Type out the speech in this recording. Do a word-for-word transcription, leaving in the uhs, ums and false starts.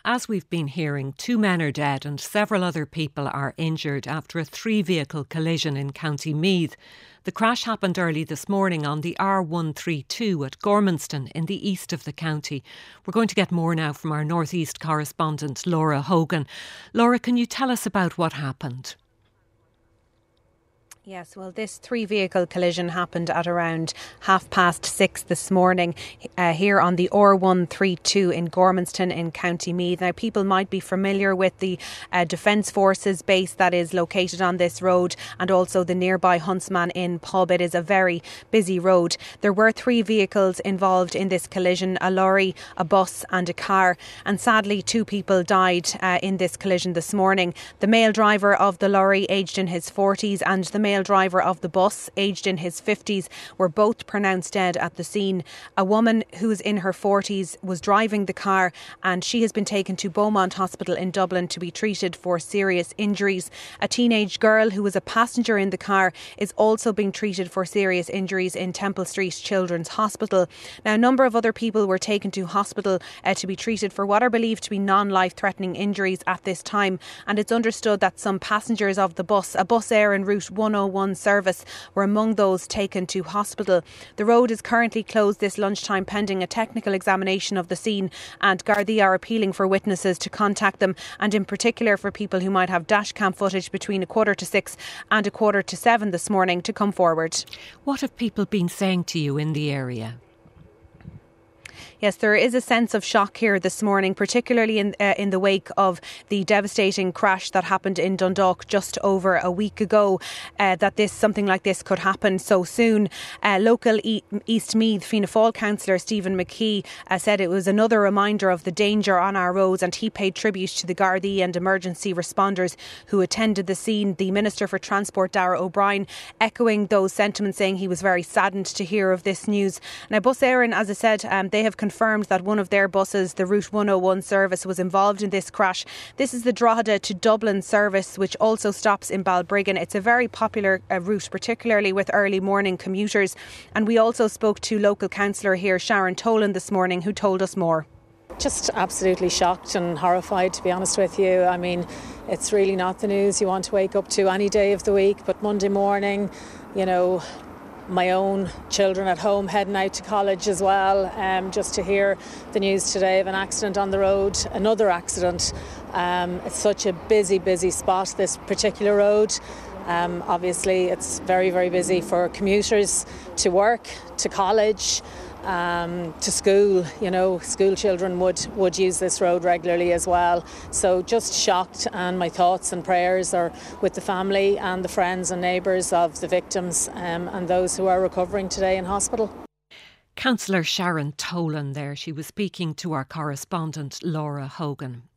As we've been hearing, two men are dead and several other people are injured after a three-vehicle collision in County Meath. The crash happened early this morning on the R one thirty-two at Gormanston in the east of the county. We're going to get more now from our North East correspondent Laura Hogan. Laura, can you tell us about what happened? Yes, well, this three-vehicle collision happened at around half past six this morning uh, here on the R one thirty-two in Gormanston in County Meath. Now, people might be familiar with the uh, Defence Forces base that is located on this road and also the nearby Huntsman Inn pub. It is a very busy road. There were three vehicles involved in this collision, a lorry, a bus and a car. And sadly, two people died uh, in this collision this morning. The male driver of the lorry, aged in his forties, and the male driver of the bus, aged in his fifties, were both pronounced dead at the scene. A woman who is in her forties was driving the car and she has been taken to Beaumont Hospital in Dublin to be treated for serious injuries. A teenage girl who was a passenger in the car is also being treated for serious injuries in Temple Street Children's Hospital. Now, a number of other people were taken to hospital uh, to be treated for what are believed to be non-life-threatening injuries at this time, and it's understood that some passengers of the bus, a Bus Air en route one oh one service, were among those taken to hospital. The road is currently closed this lunchtime pending a technical examination of the scene, and Gardaí are appealing for witnesses to contact them, and in particular for people who might have dashcam footage between a quarter to six and a quarter to seven this morning to come forward. What have people been saying to you in the area? Yes, there is a sense of shock here this morning, particularly in uh, in the wake of the devastating crash that happened in Dundalk just over a week ago, uh, that this something like this could happen so soon. Uh, local e- East Meath Fianna Fáil councillor Stephen McKee uh, said it was another reminder of the danger on our roads, and he paid tribute to the Gardaí and emergency responders who attended the scene. The Minister for Transport, Darragh O'Brien, echoing those sentiments, saying he was very saddened to hear of this news. Now, Bus Éireann, as I said, um, they have confirmed that one of their buses, the Route one oh one service, was involved in this crash. This is the Drogheda to Dublin service, which also stops in Balbriggan. It's a very popular uh, route, particularly with early morning commuters. And we also spoke to local councillor here, Sharon Tolan, this morning, who told us more. Just absolutely shocked and horrified, to be honest with you. I mean, it's really not the news you want to wake up to any day of the week, but Monday morning, you know, my own children at home heading out to college as well, um, just to hear the news today of an accident on the road, another accident. Um, it's such a busy, busy spot, this particular road. Um, obviously, it's very, very busy for commuters to work, to college, Um, to school. You know, school children would, would use this road regularly as well. So just shocked, and my thoughts and prayers are with the family and the friends and neighbours of the victims um, and those who are recovering today in hospital. Councillor Sharon Tolan there. She was speaking to our correspondent Laura Hogan.